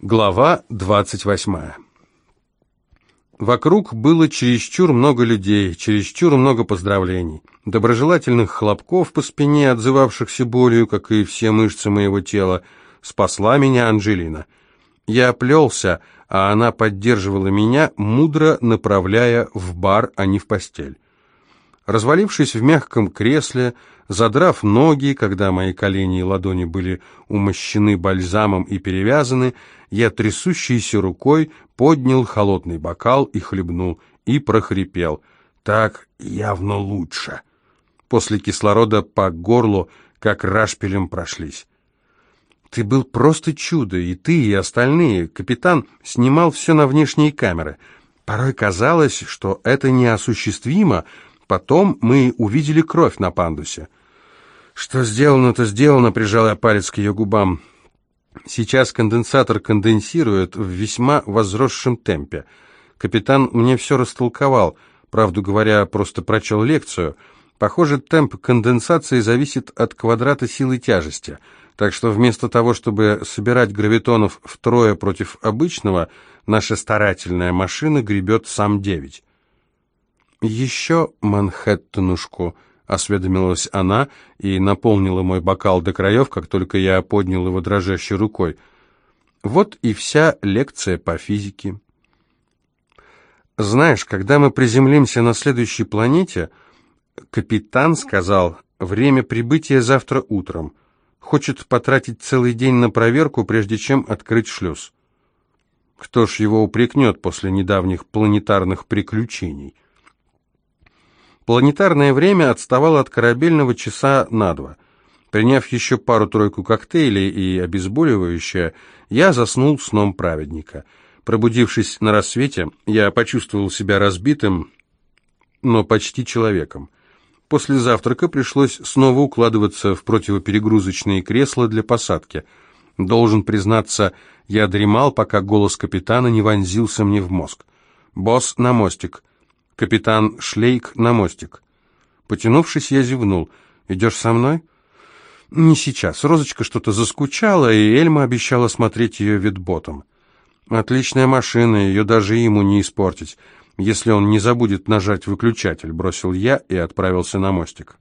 Глава 28. Вокруг было чересчур много людей, чересчур много поздравлений, доброжелательных хлопков по спине, отзывавшихся болью, как и все мышцы моего тела. Спасла меня Анжелина. Я плелся, а она поддерживала меня, мудро направляя в бар, а не в постель. Развалившись в мягком кресле, задрав ноги, когда мои колени и ладони были умощены бальзамом и перевязаны, я трясущейся рукой поднял холодный бокал и хлебнул, и прохрипел: «Так явно лучше». После кислорода по горлу как рашпилем прошлись. «Ты был просто чудо, и ты, и остальные. Капитан снимал все на внешние камеры. Порой казалось, что это неосуществимо. Потом мы увидели кровь на пандусе». «Что сделано, то сделано», — прижал я палец к ее губам. «Сейчас конденсатор конденсирует в весьма возросшем темпе. Капитан мне все растолковал, правду говоря, просто прочел лекцию. Похоже, темп конденсации зависит от квадрата силы тяжести, так что вместо того, чтобы собирать гравитонов втрое против обычного, наша старательная машина гребет сам 9. «Еще Манхэттенушку», — осведомилась она и наполнила мой бокал до краев, как только я поднял его дрожащей рукой. Вот и вся лекция по физике. «Знаешь, когда мы приземлимся на следующей планете, капитан сказал, время прибытия завтра утром. Хочет потратить целый день на проверку, прежде чем открыть шлюз. Кто ж его упрекнет после недавних планетарных приключений?» Планетарное время отставало от корабельного часа на 2. Приняв еще пару-тройку коктейлей и обезболивающее, я заснул сном праведника. Пробудившись на рассвете, я почувствовал себя разбитым, но почти человеком. После завтрака пришлось снова укладываться в противоперегрузочные кресла для посадки. Должен признаться, я дремал, пока голос капитана не вонзился мне в мозг. «Босс, на мостик». «Капитан Шлейк, на мостик». Потянувшись, я зевнул. «Идешь со мной?» «Не сейчас. Розочка что-то заскучала, и Эльма обещала смотреть ее ветботом». «Отличная машина, ее даже ему не испортить, если он не забудет нажать выключатель», — бросил я и отправился на мостик.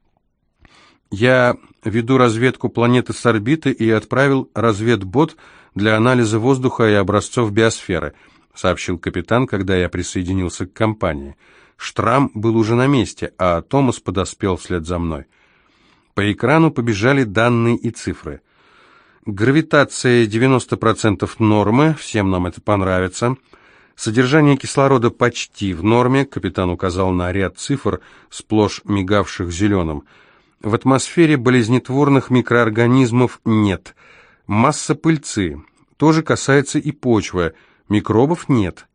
«Я веду разведку планеты с орбиты и отправил разведбот для анализа воздуха и образцов биосферы», — сообщил капитан, когда я присоединился к компании. Штрам был уже на месте, а Томас подоспел вслед за мной. По экрану побежали данные и цифры. Гравитация 90% нормы, всем нам это понравится. Содержание кислорода почти в норме, капитан указал на ряд цифр, сплошь мигавших зеленым. В атмосфере болезнетворных микроорганизмов нет. Масса пыльцы, тоже касается и почвы. Микробов нет.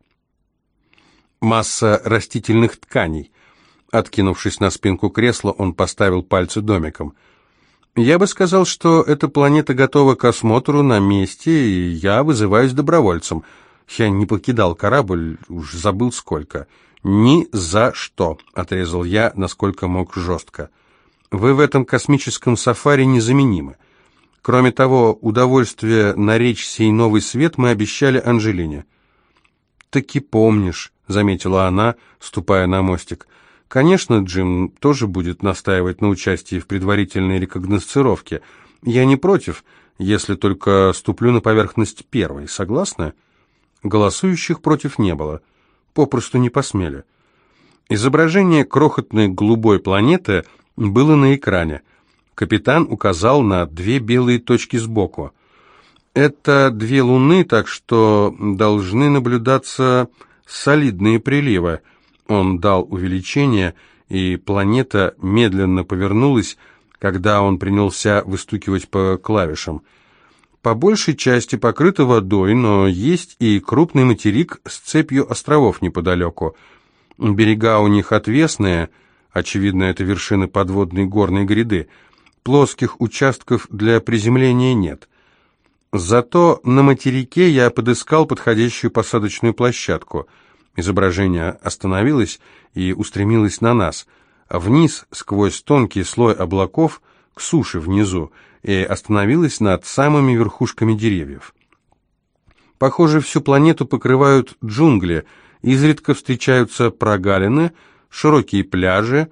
Масса растительных тканей. Откинувшись на спинку кресла, он поставил пальцы домиком. Я бы сказал, что эта планета готова к осмотру на месте, и я вызываюсь добровольцем. Я не покидал корабль, уж забыл сколько. «Ни за что», — отрезал я, насколько мог жестко. «Вы в этом космическом сафари незаменимы. Кроме того, удовольствие наречь сей новый свет мы обещали Анжелине». «Таки помнишь», — заметила она, ступая на мостик. «Конечно, Джим тоже будет настаивать на участии в предварительной рекогносцировке. Я не против, если только ступлю на поверхность первой. Согласны?» Голосующих против не было. Попросту не посмели. Изображение крохотной голубой планеты было на экране. Капитан указал на 2 белые точки сбоку. «Это 2 луны, так что должны наблюдаться солидные приливы». Он дал увеличение, и планета медленно повернулась, когда он принялся выстукивать по клавишам. По большей части покрыта водой, но есть и крупный материк с цепью островов неподалеку. Берега у них отвесные, очевидно, это вершины подводной горной гряды. Плоских участков для приземления нет. Зато на материке я подыскал подходящую посадочную площадку. Изображение остановилось и устремилось на нас. Вниз, сквозь тонкий слой облаков, к суше внизу, и остановилось над самыми верхушками деревьев. Похоже, всю планету покрывают джунгли, изредка встречаются прогалины, широкие пляжи,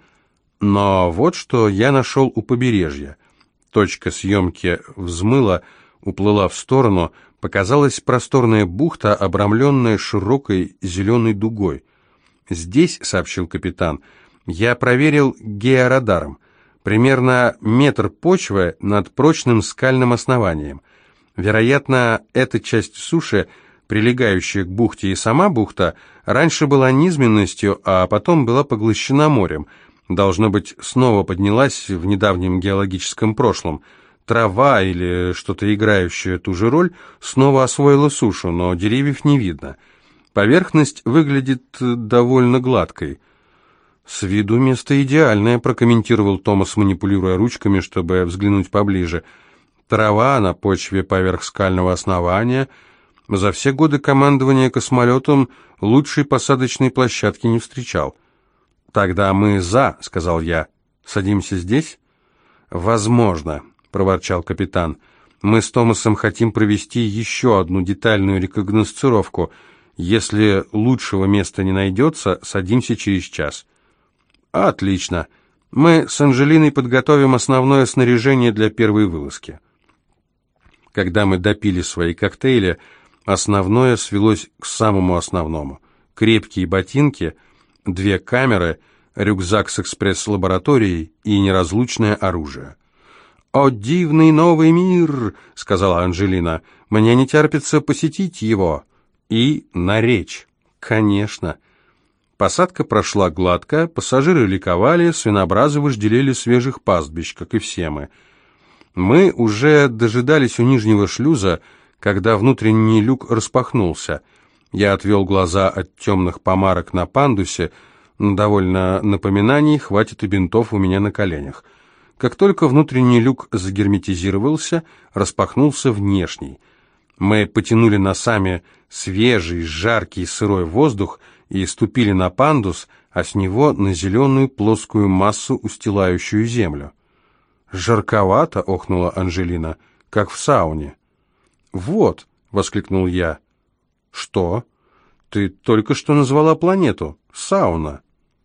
но вот что я нашел у побережья. Точка съемки взмыла, уплыла в сторону, показалась просторная бухта, обрамленная широкой зеленой дугой. «Здесь», — сообщил капитан, — «я проверил георадаром. Примерно метр почвы над прочным скальным основанием. Вероятно, эта часть суши, прилегающая к бухте, и сама бухта, раньше была низменностью, а потом была поглощена морем. Должно быть, снова поднялась в недавнем геологическом прошлом. Трава или что-то играющее ту же роль снова освоила сушу, но деревьев не видно. Поверхность выглядит довольно гладкой». «С виду место идеальное», — прокомментировал Томас, манипулируя ручками, чтобы взглянуть поближе. «Трава на почве поверх скального основания. За все годы командования космолетом лучшей посадочной площадки не встречал». «Тогда мы за», — сказал я. «Садимся здесь?» «Возможно», — проворчал капитан. «Мы с Томасом хотим провести еще одну детальную рекогносцировку. Если лучшего места не найдется, садимся через час». «Отлично. Мы с Анжелиной подготовим основное снаряжение для первой вылазки». Когда мы допили свои коктейли, основное свелось к самому основному. Крепкие ботинки, 2 камеры, рюкзак с экспресс-лабораторией и неразлучное оружие. «О, дивный новый мир!» — сказала Анжелина. «Мне не терпится посетить его». И на речь. Конечно. Посадка прошла гладко, пассажиры ликовали, свинобразы вожделели свежих пастбищ, как и все мы. Мы уже дожидались у нижнего шлюза, когда внутренний люк распахнулся. Я отвел глаза от темных помарок на пандусе, но довольно напоминаний, хватит и бинтов у меня на коленях. Как только внутренний люк загерметизировался, распахнулся внешний. Мы потянули носами свежий, жаркий, сырой воздух и ступили на пандус, а с него на зеленую плоскую массу, устилающую землю. «Жарковато», — охнула Анжелина, — «как в сауне». «Вот», — воскликнул я. «Что? Ты только что назвала планету. Сауна».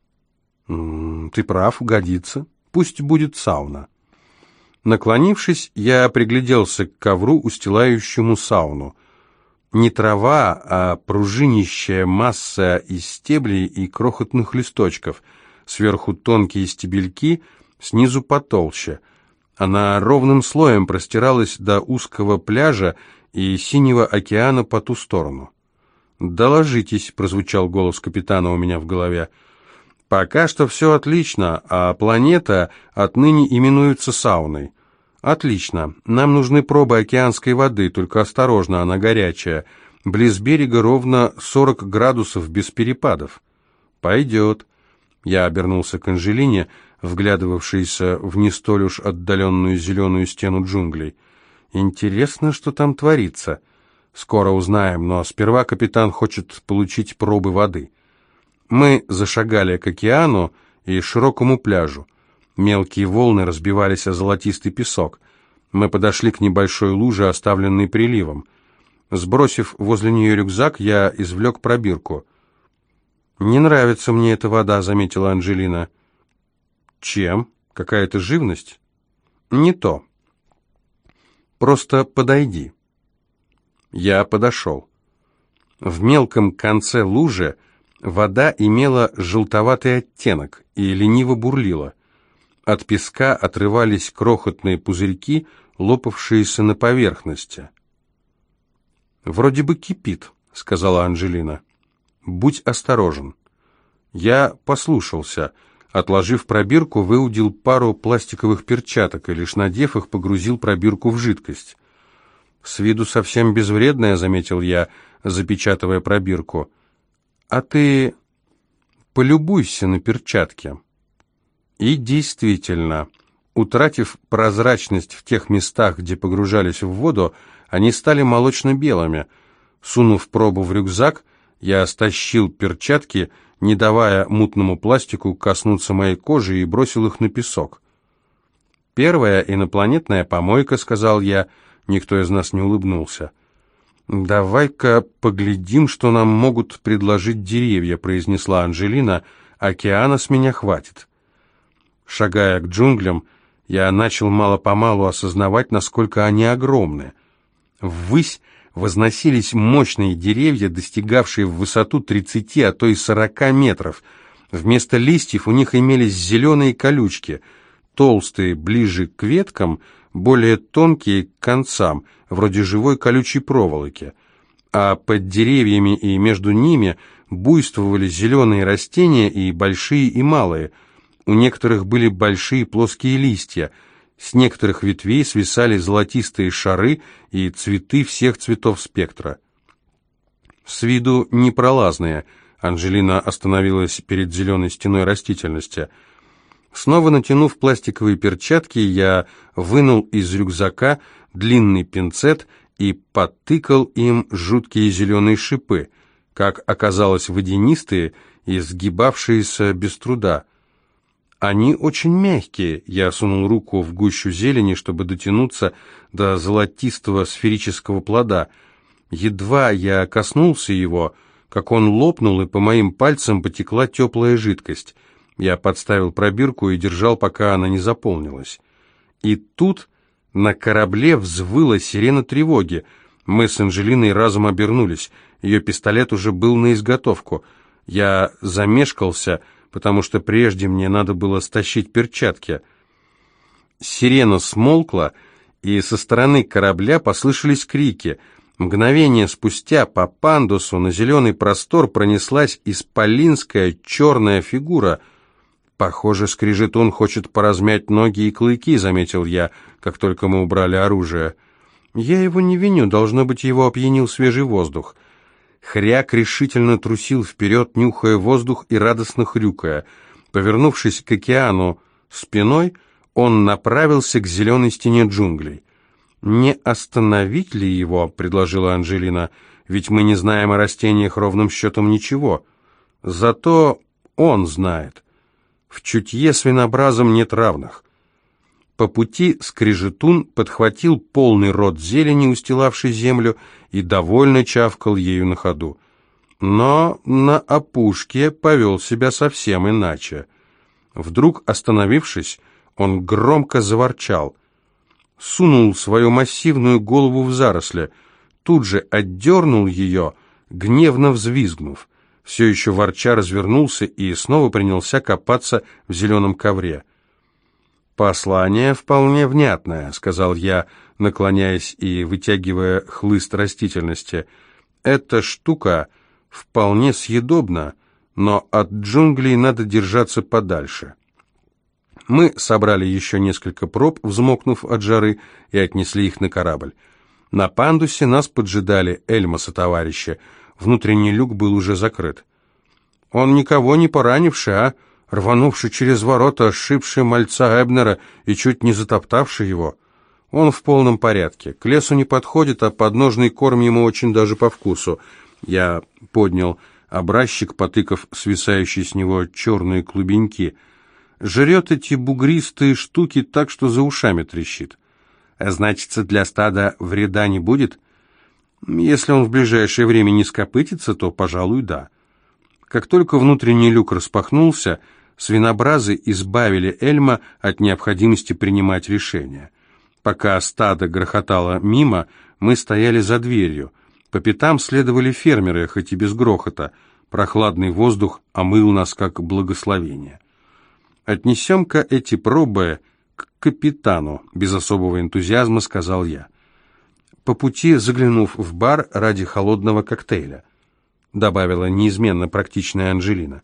«Ты прав, годится. Пусть будет сауна». Наклонившись, я пригляделся к ковру, устилающему сауну. Не трава, а пружинищая масса из стеблей и крохотных листочков. Сверху тонкие стебельки, снизу потолще. Она ровным слоем простиралась до узкого пляжа и синего океана по ту сторону. «Доложитесь», — прозвучал голос капитана у меня в голове. «Пока что все отлично, а планета отныне именуется сауной». «Отлично. Нам нужны пробы океанской воды, только осторожно, она горячая. Близ берега ровно 40 градусов без перепадов». «Пойдет». Я обернулся к Анжелине, вглядывавшейся в не столь уж отдаленную зеленую стену джунглей. «Интересно, что там творится. Скоро узнаем, но сперва капитан хочет получить пробы воды». Мы зашагали к океану и широкому пляжу. Мелкие волны разбивались о золотистый песок. Мы подошли к небольшой луже, оставленной приливом. Сбросив возле нее рюкзак, я извлек пробирку. «Не нравится мне эта вода», — заметила Анжелина. «Чем? Какая-то живность?» «Не то. Просто подойди». Я подошел. В мелком конце лужи вода имела желтоватый оттенок и лениво бурлила. От песка отрывались крохотные пузырьки, лопавшиеся на поверхности. «Вроде бы кипит», — сказала Анжелина. «Будь осторожен». Я послушался. Отложив пробирку, выудил пару пластиковых перчаток и, лишь надев их, погрузил пробирку в жидкость. «С виду совсем безвредная», — заметил я, запечатывая пробирку. «А ты полюбуйся на перчатки». И действительно, утратив прозрачность в тех местах, где погружались в воду, они стали молочно-белыми. Сунув пробу в рюкзак, я стащил перчатки, не давая мутному пластику коснуться моей кожи, и бросил их на песок. «Первая инопланетная помойка», — сказал я. Никто из нас не улыбнулся. «Давай-ка поглядим, что нам могут предложить деревья», — произнесла Анжелина. «Океана с меня хватит». Шагая к джунглям, я начал мало-помалу осознавать, насколько они огромны. Ввысь возносились мощные деревья, достигавшие в высоту 30, а то и 40 метров. Вместо листьев у них имелись зеленые колючки, толстые ближе к веткам, более тонкие к концам, вроде живой колючей проволоки. А под деревьями и между ними буйствовали зеленые растения, и большие, и малые. У некоторых были большие плоские листья, с некоторых ветвей свисали золотистые шары и цветы всех цветов спектра. С виду непролазные. Анжелина остановилась перед зеленой стеной растительности. Снова натянув пластиковые перчатки, я вынул из рюкзака длинный пинцет и потыкал им жуткие зеленые шипы, как оказалось, водянистые и сгибавшиеся без труда. «Они очень мягкие», — я сунул руку в гущу зелени, чтобы дотянуться до золотистого сферического плода. Едва я коснулся его, как он лопнул, и по моим пальцам потекла теплая жидкость. Я подставил пробирку и держал, пока она не заполнилась. И тут на корабле взвыла сирена тревоги. Мы с Анжелиной разом обернулись. Ее пистолет уже был на изготовку. Я замешкался, потому что прежде мне надо было стащить перчатки. Сирена смолкла, и со стороны корабля послышались крики. Мгновение спустя по пандусу на зеленый простор пронеслась исполинская черная фигура. «Похоже, скрижетун хочет поразмять ноги и клыки», — заметил я, как только мы убрали оружие. «Я его не виню, должно быть, его опьянил свежий воздух». Хряк решительно трусил вперед, нюхая воздух и радостно хрюкая. Повернувшись к океану спиной, он направился к зеленой стене джунглей. «Не остановить ли его?» — предложила Анжелина. «Ведь мы не знаем о растениях ровным счетом ничего. Зато он знает. В чутье свинобразом нет равных». По пути скрижетун подхватил полный рот зелени, устилавший землю, и довольно чавкал ею на ходу. Но на опушке повел себя совсем иначе. Вдруг, остановившись, он громко заворчал, сунул свою массивную голову в заросли, тут же отдернул ее, гневно взвизгнув. Все еще ворча развернулся и снова принялся копаться в зеленом ковре. «Послание вполне внятное», — сказал я, наклоняясь и вытягивая хлыст растительности. «Эта штука вполне съедобна, но от джунглей надо держаться подальше». Мы собрали еще несколько проб, взмокнув от жары, и отнесли их на корабль. На пандусе нас поджидали Эльма сотоварищи. Внутренний люк был уже закрыт. «Он никого не поранивший, а?» Рванувший через ворота, сшибший мальца Эбнера и чуть не затоптавший его. Он в полном порядке. К лесу не подходит, а подножный корм ему очень даже по вкусу. Я поднял образчик, потыкав свисающие с него черные клубеньки. Жрет эти бугристые штуки так, что за ушами трещит. А значится, для стада вреда не будет? Если он в ближайшее время не скопытится, то, пожалуй, да. Как только внутренний люк распахнулся, свинобразы избавили Эльма от необходимости принимать решения. Пока стадо грохотало мимо, мы стояли за дверью. По пятам следовали фермеры, хоть и без грохота. Прохладный воздух омыл нас как благословение. «Отнесем-ка эти пробы к капитану», — без особого энтузиазма сказал я. По пути заглянув в бар ради холодного коктейля, добавила неизменно практичная Анжелина.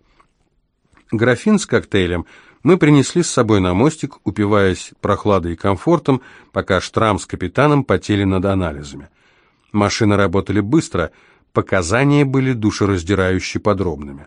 Графин с коктейлем мы принесли с собой на мостик, упиваясь прохладой и комфортом, пока Штрам с капитаном потели над анализами. Машины работали быстро, показания были душераздирающе подробными.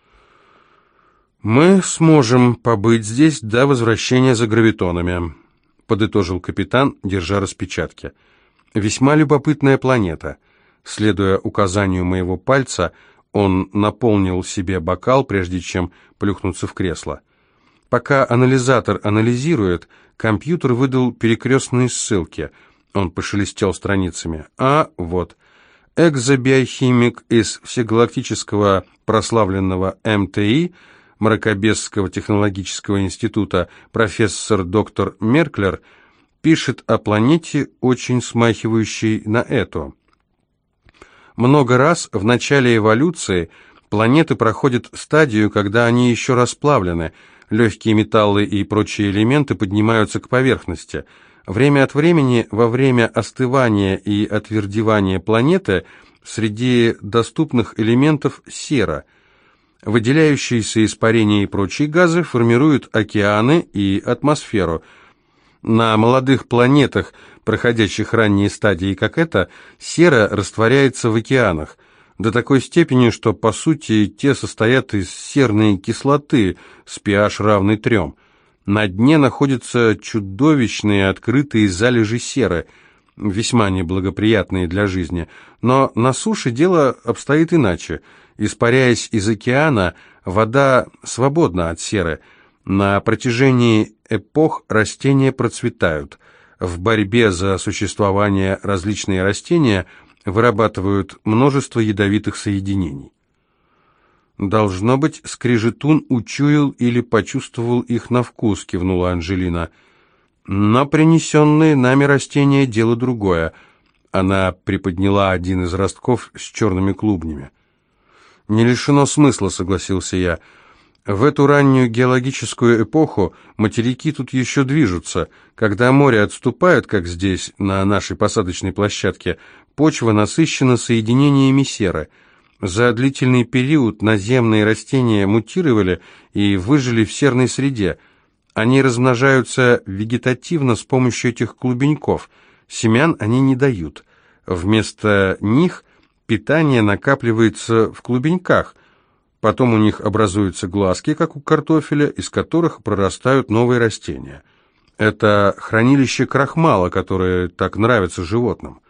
«Мы сможем побыть здесь до возвращения за гравитонами», — подытожил капитан, держа распечатки. «Весьма любопытная планета». Следуя указанию моего пальца, он наполнил себе бокал, прежде чем плюхнуться в кресло. Пока анализатор анализирует, компьютер выдал перекрестные ссылки. Он пошелестел страницами. Вот. экзобиохимик из всегалактического прославленного МТИ, Мракобесского технологического института, профессор доктор Мерклер, пишет о планете, очень смахивающей на эту. Много раз в начале эволюции планеты проходят стадию, когда они еще расплавлены, легкие металлы и прочие элементы поднимаются к поверхности. Время от времени, во время остывания и отвердевания планеты, среди доступных элементов сера. Выделяющиеся испарения и прочие газы формируют океаны и атмосферу. На молодых планетах, проходящих ранние стадии, как эта, сера растворяется в океанах, до такой степени, что, по сути, те состоят из серной кислоты с pH равный 3. На дне находятся чудовищные открытые залежи серы, весьма неблагоприятные для жизни, но на суше дело обстоит иначе. Испаряясь из океана, вода свободна от серы. На протяжении эпох растения процветают. В борьбе за существование различные растения вырабатывают множество ядовитых соединений. «Должно быть, скрежетун учуял или почувствовал их на вкус», — кивнула Анжелина. «Но принесенные нами растения — дело другое». Она приподняла один из ростков с черными клубнями. «Не лишено смысла», — согласился я. «В эту раннюю геологическую эпоху материки тут еще движутся. Когда море отступает, как здесь, на нашей посадочной площадке, почва насыщена соединениями серы. За длительный период наземные растения мутировали и выжили в серной среде. Они размножаются вегетативно с помощью этих клубеньков. Семян они не дают. Вместо них питание накапливается в клубеньках. Потом у них образуются глазки, как у картофеля, из которых прорастают новые растения. Это хранилище крахмала, которое так нравится животным».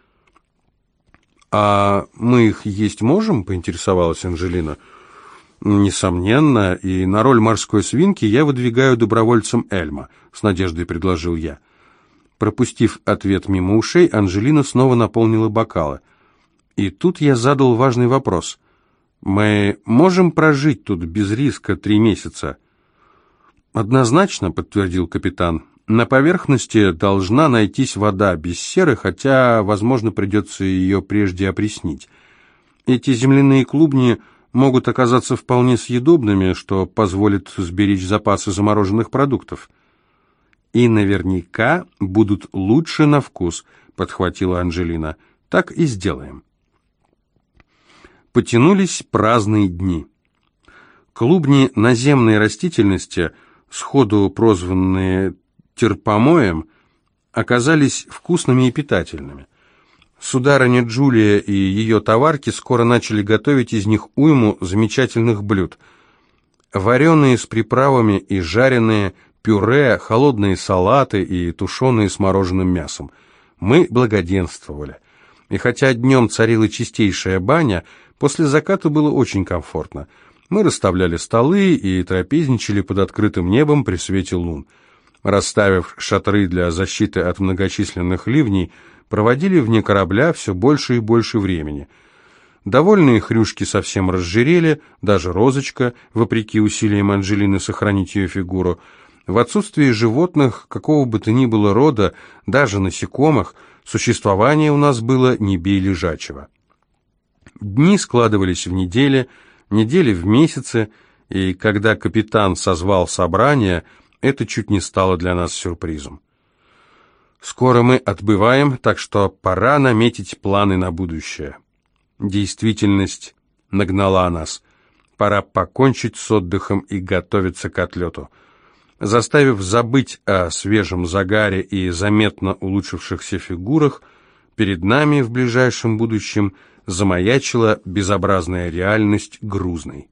«А мы их есть можем?» — поинтересовалась Анжелина. «Несомненно, и на роль морской свинки я выдвигаю добровольцем Эльма», — с надеждой предложил я. Пропустив ответ мимо ушей, Анжелина снова наполнила бокалы. И тут я задал важный вопрос. «Мы можем прожить тут без риска 3 месяца?» «Однозначно», — подтвердил капитан. «На поверхности должна найтись вода без серы, хотя, возможно, придется ее прежде опреснить. Эти земляные клубни могут оказаться вполне съедобными, что позволит сберечь запасы замороженных продуктов». «И наверняка будут лучше на вкус», — подхватила Анжелина. «Так и сделаем». Потянулись праздные дни. Клубни наземной растительности, сходу прозванные терпомоем, оказались вкусными и питательными. Сударыня Джулия и ее товарки скоро начали готовить из них уйму замечательных блюд. Вареные с приправами и жареные, пюре, холодные салаты и тушеные с мороженым мясом. Мы благоденствовали. И хотя днем царила чистейшая баня, после заката было очень комфортно. Мы расставляли столы и трапезничали под открытым небом при свете лун. Расставив шатры для защиты от многочисленных ливней, проводили вне корабля все больше и больше времени. Довольные хрюшки совсем разжирели, даже Розочка, вопреки усилиям Анжелины сохранить ее фигуру. В отсутствие животных, какого бы то ни было рода, даже насекомых, существование у нас было не бей лежачего. Дни складывались в недели, недели в месяцы, и когда капитан созвал собрание, это чуть не стало для нас сюрпризом. Скоро мы отбываем, так что пора наметить планы на будущее. Действительность нагнала нас. Пора покончить с отдыхом и готовиться к отлету. Заставив забыть о свежем загаре и заметно улучшившихся фигурах, перед нами в ближайшем будущем замаячила безобразная реальность грузной.